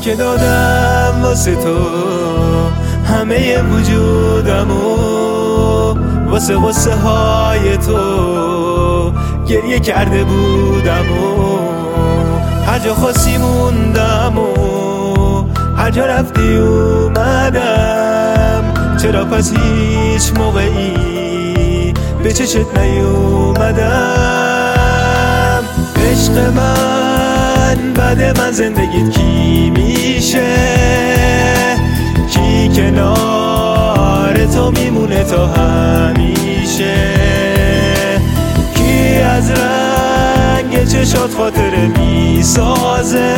که دادم واسه تو همه وجودمو، واسه های تو گریه کرده بودم و هر جا خواستی موندم و هر جا رفتی اومدم. چرا پس هیچ موقعی به چشت نیومدم؟ عشق من بعد من زندگیت کی میشه؟ کی کنار تو میمونه تا همیشه؟ کی از رنگ چشات خاطره میسازه؟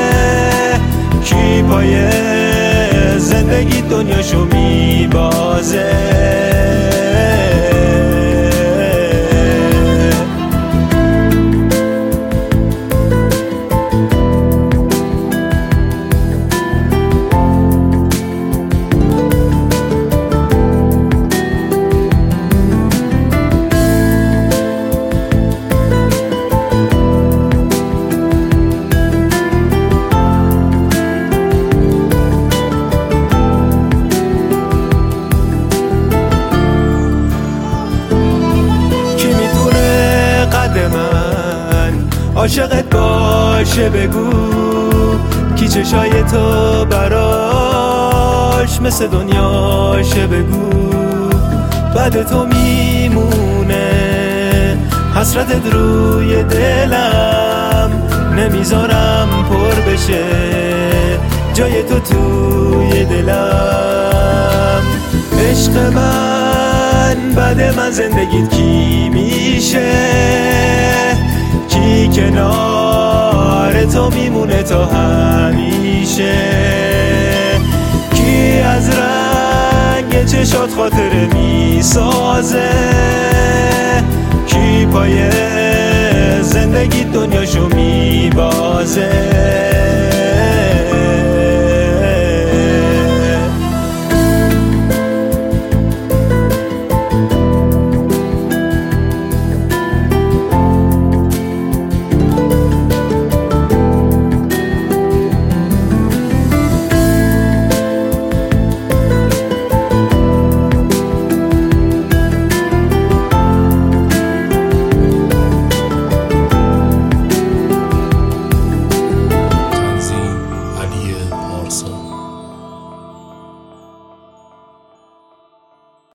کی پای زندگی دنیاشو میبازه؟ عاشقت باشه بگو کی چشای تو براش مثل دنیاشه بگو. بعد تو میمونه حسرتت روی دلم، نمیذارم پر بشه جای تو توی دلم. عشق من بعد من زندگیت کی میشه؟ کی کنار تو میمونه تا همیشه؟ کی از رنگ چشات خاطره میسازه؟ کی پای زندگی دنیاشو میبازه؟